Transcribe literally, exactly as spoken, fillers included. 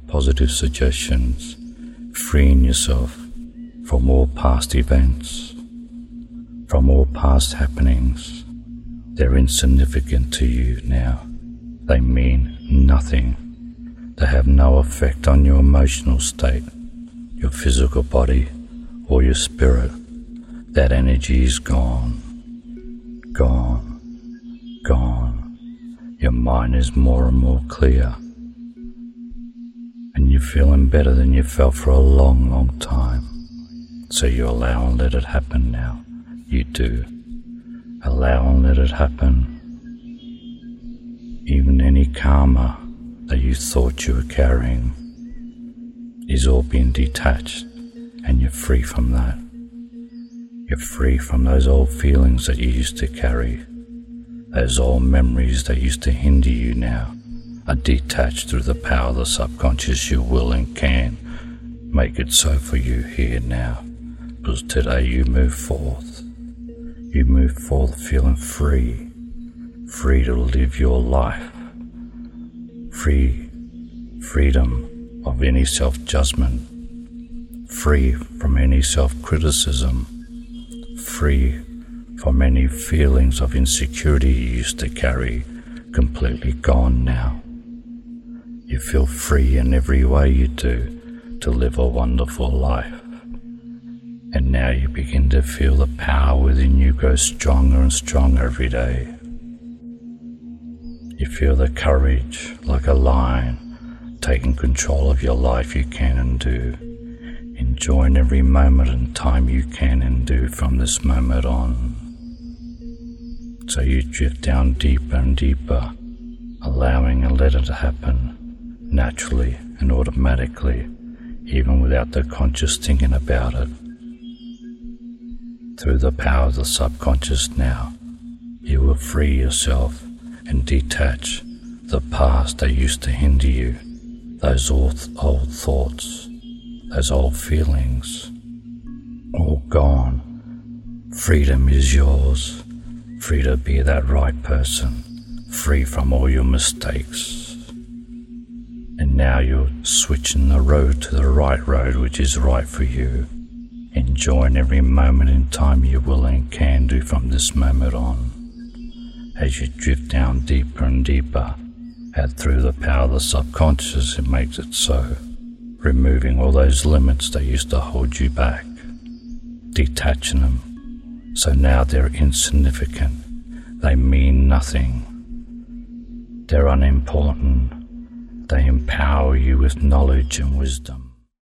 positive suggestions, freeing yourself from all past events, from all past happenings. They're insignificant to you now. They mean nothing. They have no effect on your emotional state, your physical body, or your spirit. That energy is gone. Gone. Gone. Your mind is more and more clear. And you're feeling better than you felt for a long, long time. So you allow and let it happen now. You do. Allow and let it happen. Even any karma that you thought you were carrying is all being detached, and you're free from that. You're free from those old feelings that you used to carry. Those old memories that used to hinder you now are detached through the power of the subconscious. You will and can make it so for you here now, because today you move forth. You move forth feeling free, free to live your life, free, freedom of any self-judgment, free from any self-criticism, free from any feelings of insecurity you used to carry, completely gone now. You feel free in every way you do to live a wonderful life. And now you begin to feel the power within you grow stronger and stronger every day. You feel the courage like a lion, taking control of your life you can and do, enjoying every moment and time you can and do from this moment on. So you drift down deeper and deeper, allowing and let it happen naturally and automatically, even without the conscious thinking about it. Through the power of the subconscious now, you will free yourself and detach the past that used to hinder you, those old, old thoughts, those old feelings, all gone. Freedom is yours, free to be that right person, free from all your mistakes. And now you're switching the road to the right road, which is right for you, enjoying every moment in time you will and can do from this moment on. As you drift down deeper and deeper, and through the power of the subconscious, it makes it so, removing all those limits that used to hold you back, detaching them, so now they're insignificant, they mean nothing, they're unimportant, they empower you with knowledge and wisdom.